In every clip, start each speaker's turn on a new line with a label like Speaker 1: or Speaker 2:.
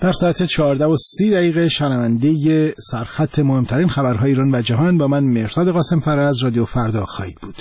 Speaker 1: در ساعت 14:30 شنونده سرخط مهمترین خبرهای ایران و جهان با من مرصاد قاسم فرج رادیو فردا خواهید بود.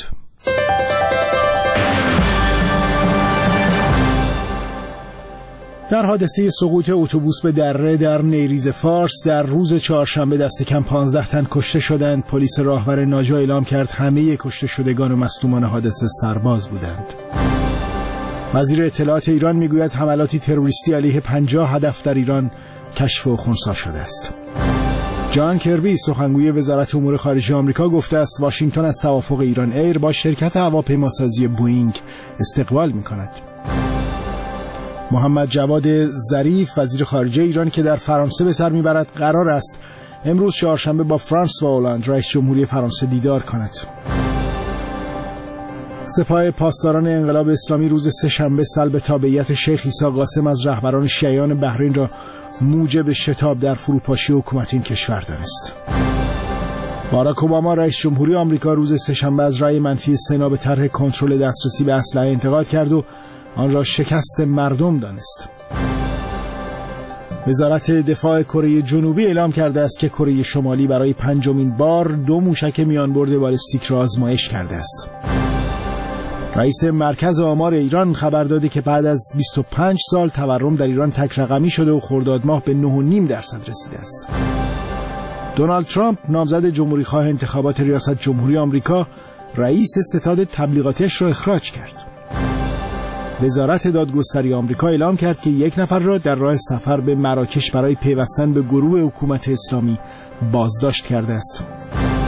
Speaker 1: در حادثه سقوط اتوبوس به دره در نیریز فارس در روز چهارشنبه دست کم 15 تن کشته شدند. پلیس راهور ناجا اعلام کرد همه کشته شدگان و مصدومان حادثه سرباز بودند. وزیر اطلاعات ایران میگوید حملاتی تروریستی علیه 50 هدف در ایران کشف و خنثی شده است. جان کربی سخنگوی وزارت امور خارجه آمریکا گفته است واشنگتن از توافق ایران ایر با شرکت هواپیماسازی بوئینگ استقبال می‌کند. محمد جواد ظریف وزیر خارجه ایران که در فرانسه به سر میبرد قرار است امروز چهارشنبه با فرانس و هلند رئیس جمهوری فرانسه دیدار کند. سپاه پاسداران انقلاب اسلامی روز سه‌شنبه سلب تابعیت شیخ عیسی قاسم از رهبران شیعیان بحرین را موجب شتاب در فروپاشی حکومت این کشور دانست. باراک اوباما رئیس جمهوری آمریکا روز سه‌شنبه از رأی منفی سنا به طرح کنترل دسترسی به اسلحه انتقاد کرد و آن را شکست مردم دانست. وزارت دفاع کره جنوبی اعلام کرده است که کره شمالی برای 5مین بار 2 موشک میانبرد بالستیک را آزمایش کرده است. رئیس مرکز آمار ایران خبر داده که بعد از 25 سال تورم در ایران تک رقمی شده و خرداد ماه به 9.5% رسیده است. دونالد ترامپ نامزد جمهوری‌خواه انتخابات ریاست جمهوری آمریکا رئیس ستاد تبلیغاتیش را اخراج کرد. وزارت دادگستری آمریکا اعلام کرد که 1 نفر را در راه سفر به مراکش برای پیوستن به گروه حکومت اسلامی بازداشت کرده است.